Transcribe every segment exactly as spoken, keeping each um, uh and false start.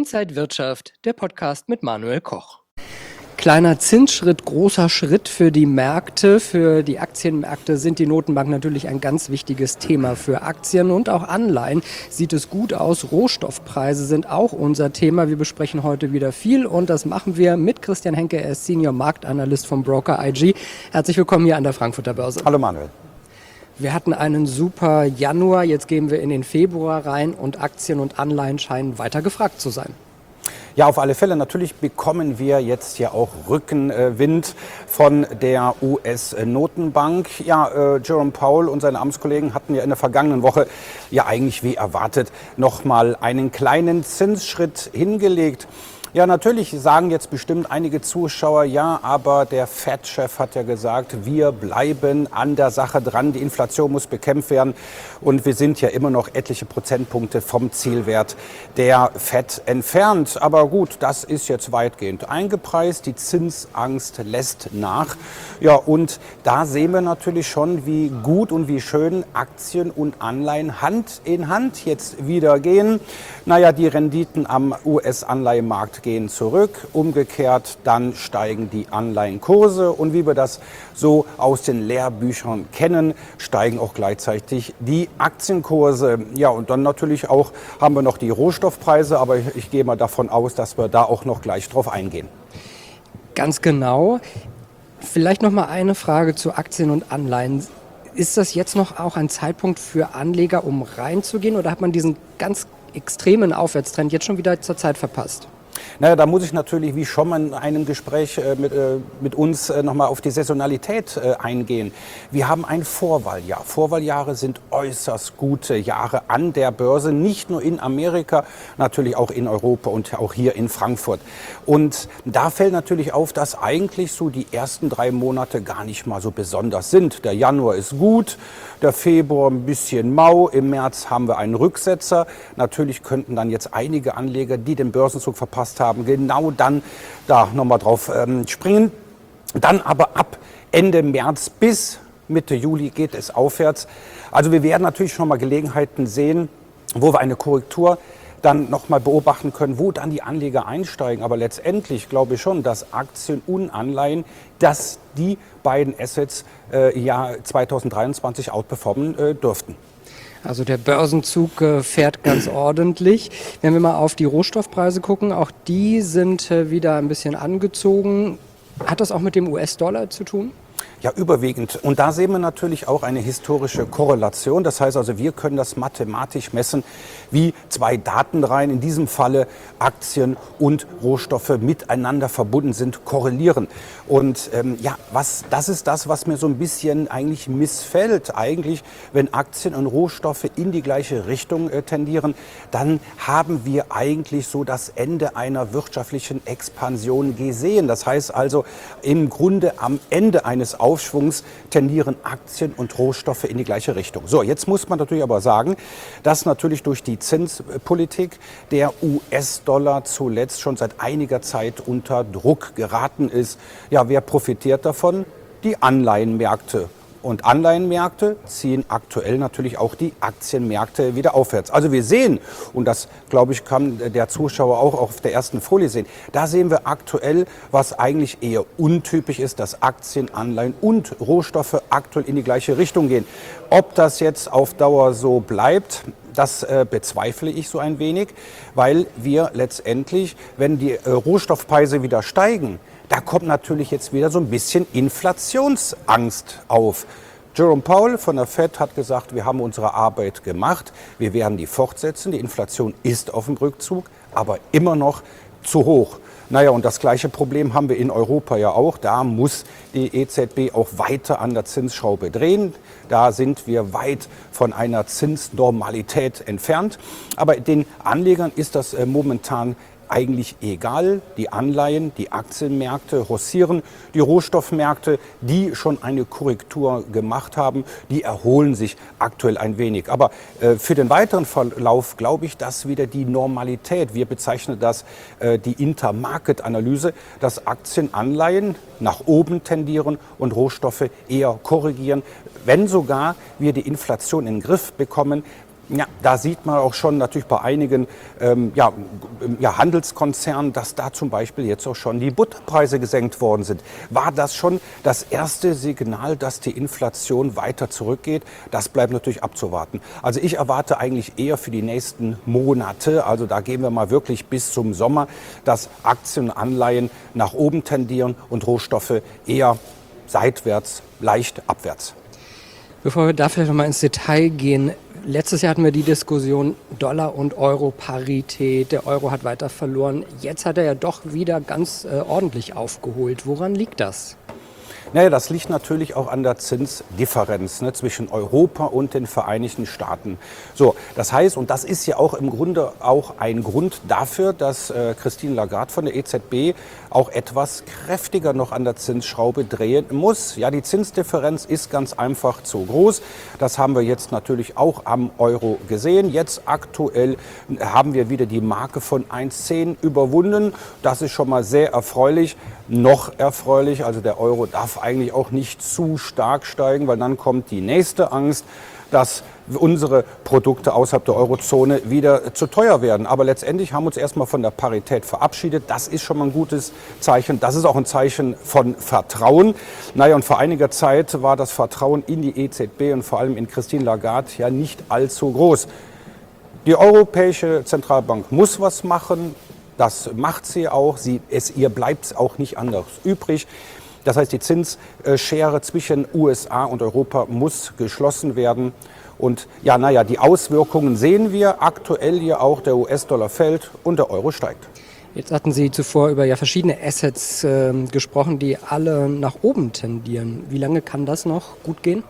Inside Wirtschaft, der Podcast mit Manuel Koch. Kleiner Zinsschritt, großer Schritt für die Märkte. Für die Aktienmärkte sind die Notenbanken natürlich ein ganz wichtiges Thema. Für Aktien und auch Anleihen sieht es gut aus. Rohstoffpreise sind auch unser Thema. Wir besprechen heute wieder viel und das machen wir mit Christian Henke. Er ist Senior Marktanalyst vom Broker I G. Herzlich willkommen hier an der Frankfurter Börse. Hallo Manuel. Wir hatten einen super Januar, jetzt gehen wir in den Februar rein und Aktien und Anleihen scheinen weiter gefragt zu sein. Ja, auf alle Fälle. Natürlich bekommen wir jetzt ja auch Rückenwind von der U S-Notenbank. Ja, äh, Jerome Powell und seine Amtskollegen hatten ja in der vergangenen Woche ja eigentlich wie erwartet nochmal einen kleinen Zinsschritt hingelegt. Ja, natürlich sagen jetzt bestimmt einige Zuschauer, ja, aber der Fed-Chef hat ja gesagt, wir bleiben an der Sache dran, die Inflation muss bekämpft werden und wir sind ja immer noch etliche Prozentpunkte vom Zielwert der Fed entfernt. Aber gut, das ist jetzt weitgehend eingepreist, die Zinsangst lässt nach. Ja, und da sehen wir natürlich schon, wie gut und wie schön Aktien und Anleihen Hand in Hand jetzt wieder gehen. Naja, die Renditen am U S-Anleihenmarkt gehen zurück, umgekehrt dann steigen die Anleihenkurse und wie wir das so aus den Lehrbüchern kennen, steigen auch gleichzeitig die Aktienkurse. Ja, und dann natürlich auch haben wir noch die Rohstoffpreise, aber ich, ich gehe mal davon aus, dass wir da auch noch gleich drauf eingehen. Ganz genau. Vielleicht noch mal eine Frage zu Aktien und Anleihen. Ist das jetzt noch auch ein Zeitpunkt für Anleger, um reinzugehen oder hat man diesen ganz extremen Aufwärtstrend jetzt schon wieder zur Zeit verpasst? Naja, da muss ich natürlich, wie schon mal in einem Gespräch äh, mit, äh, mit uns äh, nochmal auf die Saisonalität äh, eingehen. Wir haben ein Vorwahljahr. Vorwahljahre sind äußerst gute Jahre an der Börse, nicht nur in Amerika, natürlich auch in Europa und auch hier in Frankfurt. Und da fällt natürlich auf, dass eigentlich so die ersten drei Monate gar nicht mal so besonders sind. Der Januar ist gut, der Februar ein bisschen mau, im März haben wir einen Rücksetzer. Natürlich könnten dann jetzt einige Anleger, die den Börsenzug verpasst haben, genau dann da nochmal drauf ähm, springen. Dann aber ab Ende März bis Mitte Juli geht es aufwärts. Also wir werden natürlich schon mal Gelegenheiten sehen, wo wir eine Korrektur dann nochmal beobachten können, wo dann die Anleger einsteigen. Aber letztendlich glaube ich schon, dass Aktien und Anleihen, dass die beiden Assets äh, ja zweitausenddreiundzwanzig outperformen äh, dürften. Also der Börsenzug äh, fährt ganz ordentlich. Wenn wir mal auf die Rohstoffpreise gucken, auch die sind äh, wieder ein bisschen angezogen. Hat das auch mit dem U S-Dollar zu tun? Ja, überwiegend. Und da sehen wir natürlich auch eine historische Korrelation. Das heißt also, wir können das mathematisch messen, wie zwei Datenreihen, in diesem Falle Aktien und Rohstoffe miteinander verbunden sind, korrelieren. Und ähm, ja, was, das ist das, was mir so ein bisschen eigentlich missfällt. Eigentlich, wenn Aktien und Rohstoffe in die gleiche Richtung äh, tendieren, dann haben wir eigentlich so das Ende einer wirtschaftlichen Expansion gesehen. Das heißt also, im Grunde am Ende eines Aufschwungs tendieren Aktien und Rohstoffe in die gleiche Richtung. So, jetzt muss man natürlich aber sagen, dass natürlich durch die Zinspolitik der U S-Dollar zuletzt schon seit einiger Zeit unter Druck geraten ist. Ja, wer profitiert davon? Die Anleihenmärkte. Und Anleihenmärkte ziehen aktuell natürlich auch die Aktienmärkte wieder aufwärts. Also wir sehen, und das glaube ich kann der Zuschauer auch auf der ersten Folie sehen, da sehen wir aktuell, was eigentlich eher untypisch ist, dass Aktien, Anleihen und Rohstoffe aktuell in die gleiche Richtung gehen. Ob das jetzt auf Dauer so bleibt, das äh, bezweifle ich so ein wenig, weil wir letztendlich, wenn die äh, Rohstoffpreise wieder steigen, da kommt natürlich jetzt wieder so ein bisschen Inflationsangst auf. Jerome Powell von der Fed hat gesagt, wir haben unsere Arbeit gemacht, wir werden die fortsetzen. Die Inflation ist auf dem Rückzug, aber immer noch zu hoch. Naja, und das gleiche Problem haben wir in Europa ja auch. Da muss die E Z B auch weiter an der Zinsschraube drehen. Da sind wir weit von einer Zinsnormalität entfernt. Aber den Anlegern ist das äh, momentan eigentlich egal. Die Anleihen, die Aktienmärkte rossieren, die Rohstoffmärkte, die schon eine Korrektur gemacht haben, die erholen sich aktuell ein wenig. Aber äh, für den weiteren Verlauf glaube ich, dass wieder die Normalität, wir bezeichnen das äh, die Intermarket-Analyse, dass Aktien, Anleihen nach oben tendieren und Rohstoffe eher korrigieren. Wenn sogar wir die Inflation in den Griff bekommen, Ja, da sieht man auch schon natürlich bei einigen ähm, ja, ja, Handelskonzernen, dass da zum Beispiel jetzt auch schon die Butterpreise gesenkt worden sind. War das schon das erste Signal, dass die Inflation weiter zurückgeht? Das bleibt natürlich abzuwarten. Also ich erwarte eigentlich eher für die nächsten Monate, also da gehen wir mal wirklich bis zum Sommer, dass Aktien und Anleihen nach oben tendieren und Rohstoffe eher seitwärts, leicht abwärts. Bevor wir da vielleicht noch mal ins Detail gehen, letztes Jahr hatten wir die Diskussion Dollar- und Euro-Parität. Der Euro hat weiter verloren. Jetzt hat er ja doch wieder ganz äh, ordentlich aufgeholt. Woran liegt das? Naja, das liegt natürlich auch an der Zinsdifferenz, ne, zwischen Europa und den Vereinigten Staaten. So, das heißt, und das ist ja auch im Grunde auch ein Grund dafür, dass äh, Christine Lagarde von der E Z B auch etwas kräftiger noch an der Zinsschraube drehen muss. Ja, die Zinsdifferenz ist ganz einfach zu groß. Das haben wir jetzt natürlich auch am Euro gesehen. Jetzt aktuell haben wir wieder die Marke von eins Komma zehn überwunden. Das ist schon mal sehr erfreulich. Noch erfreulich, also der Euro darf eigentlich auch nicht zu stark steigen, weil dann kommt die nächste Angst, dass unsere Produkte außerhalb der Eurozone wieder zu teuer werden. Aber letztendlich haben wir uns erstmal von der Parität verabschiedet. Das ist schon mal ein gutes Zeichen. Das ist auch ein Zeichen von Vertrauen. Naja, und vor einiger Zeit war das Vertrauen in die E Z B und vor allem in Christine Lagarde ja nicht allzu groß. Die Europäische Zentralbank muss was machen. Das macht sie auch. Sie, es, ihr bleibt es auch nicht anders übrig. Das heißt, die Zinsschere zwischen U S A und Europa muss geschlossen werden. Und ja, naja, die Auswirkungen sehen wir aktuell hier auch. Der U S-Dollar fällt und der Euro steigt. Jetzt hatten Sie zuvor über ja verschiedene Assets äh, gesprochen, die alle nach oben tendieren. Wie lange kann das noch gut gehen?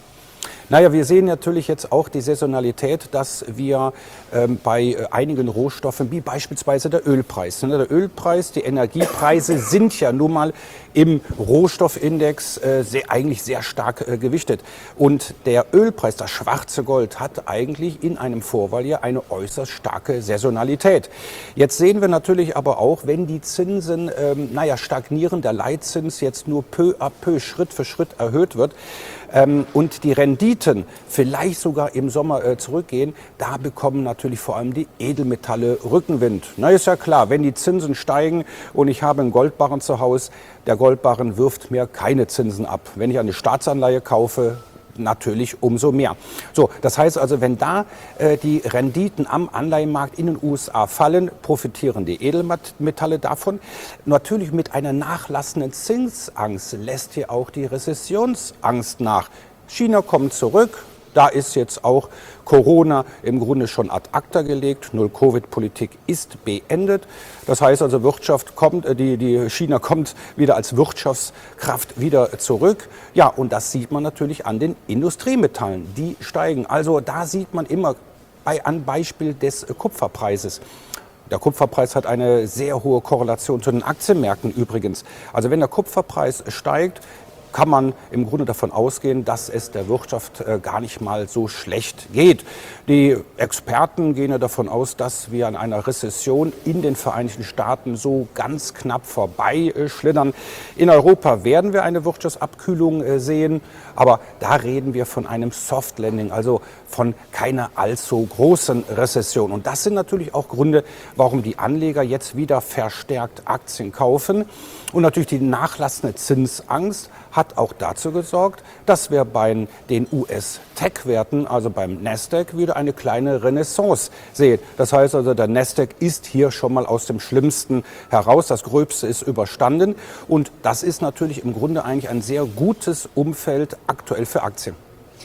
Naja, wir sehen natürlich jetzt auch die Saisonalität, dass wir ähm, bei äh, einigen Rohstoffen, wie beispielsweise der Ölpreis, ne, der Ölpreis, die Energiepreise sind ja nun mal im Rohstoffindex äh, sehr, eigentlich sehr stark äh, gewichtet. Und der Ölpreis, das schwarze Gold, hat eigentlich in einem Vorwahljahr eine äußerst starke Saisonalität. Jetzt sehen wir natürlich aber auch, wenn die Zinsen, ähm, naja, stagnieren, der Leitzins jetzt nur peu à peu, Schritt für Schritt erhöht wird, ähm, und die Renditen vielleicht sogar im Sommer äh, zurückgehen, da bekommen natürlich vor allem die Edelmetalle Rückenwind. Na, ist ja klar, wenn die Zinsen steigen und ich habe einen Goldbarren zu Hause, der Goldbarren wirft mir keine Zinsen ab. Wenn ich eine Staatsanleihe kaufe, natürlich umso mehr. So, das heißt also, wenn da äh, die Renditen am Anleihenmarkt in den U S A fallen, profitieren die Edelmetalle davon. Natürlich mit einer nachlassenden Zinsangst lässt hier auch die Rezessionsangst nach. China kommt zurück. Da ist jetzt auch Corona im Grunde schon ad acta gelegt. Null-Covid-Politik ist beendet. Das heißt also, Wirtschaft kommt, die, die China kommt wieder als Wirtschaftskraft wieder zurück. Ja, und das sieht man natürlich an den Industriemetallen. Die steigen. Also da sieht man immer bei, an Beispiel des Kupferpreises. Der Kupferpreis hat eine sehr hohe Korrelation zu den Aktienmärkten übrigens. Also wenn der Kupferpreis steigt, kann man im Grunde davon ausgehen, dass es der Wirtschaft äh, gar nicht mal so schlecht geht. Die Experten gehen ja davon aus, dass wir an einer Rezession in den Vereinigten Staaten so ganz knapp vorbei äh, schlittern. In Europa werden wir eine Wirtschaftsabkühlung äh, sehen, aber da reden wir von einem Soft Landing, also von keiner allzu großen Rezession. Und das sind natürlich auch Gründe, warum die Anleger jetzt wieder verstärkt Aktien kaufen. Und natürlich die nachlassende Zinsangst hat auch dazu gesorgt, dass wir bei den U S-Tech-Werten, also beim Nasdaq, wieder eine kleine Renaissance sehen. Das heißt also, der Nasdaq ist hier schon mal aus dem Schlimmsten heraus. Das Gröbste ist überstanden. Und das ist natürlich im Grunde eigentlich ein sehr gutes Umfeld aktuell für Aktien.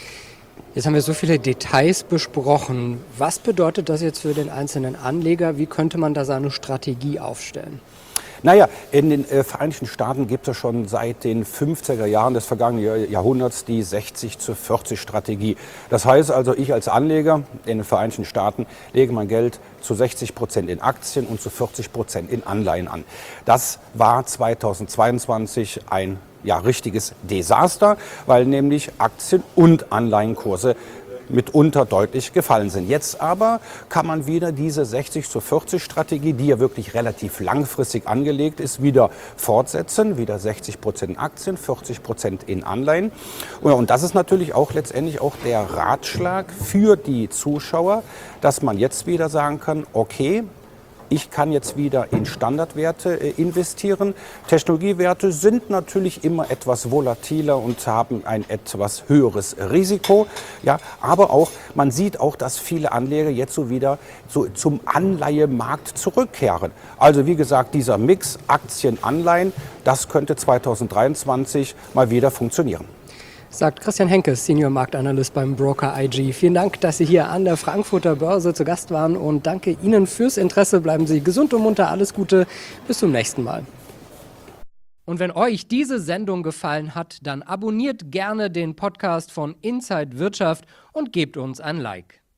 Jetzt haben wir so viele Details besprochen. Was bedeutet das jetzt für den einzelnen Anleger? Wie könnte man da seine Strategie aufstellen? Naja, in den äh, Vereinigten Staaten gibt es schon seit den fünfziger Jahren des vergangenen Jahrhunderts die sechzig zu vierzig Strategie. Das heißt also, ich als Anleger in den Vereinigten Staaten lege mein Geld zu sechzig Prozent in Aktien und zu vierzig Prozent in Anleihen an. Das war zweitausendzweiundzwanzig ein ja, richtiges Desaster, weil nämlich Aktien- und Anleihenkurse mitunter deutlich gefallen sind. Jetzt aber kann man wieder diese sechzig zu vierzig Strategie, die ja wirklich relativ langfristig angelegt ist, wieder fortsetzen. Wieder sechzig Prozent Aktien, vierzig Prozent in Anleihen. Und das ist natürlich auch letztendlich auch der Ratschlag für die Zuschauer, dass man jetzt wieder sagen kann, okay, ich kann jetzt wieder in Standardwerte investieren. Technologiewerte sind natürlich immer etwas volatiler und haben ein etwas höheres Risiko. Ja, aber auch, man sieht auch, dass viele Anleger jetzt so wieder so zum Anleihemarkt zurückkehren. Also wie gesagt, dieser Mix Aktien, Anleihen, das könnte zweitausenddreiundzwanzig mal wieder funktionieren. Sagt Christian Henke, Senior Marktanalyst beim Broker I G. Vielen Dank, dass Sie hier an der Frankfurter Börse zu Gast waren und danke Ihnen fürs Interesse. Bleiben Sie gesund und munter. Alles Gute. Bis zum nächsten Mal. Und wenn euch diese Sendung gefallen hat, dann abonniert gerne den Podcast von Inside Wirtschaft und gebt uns ein Like.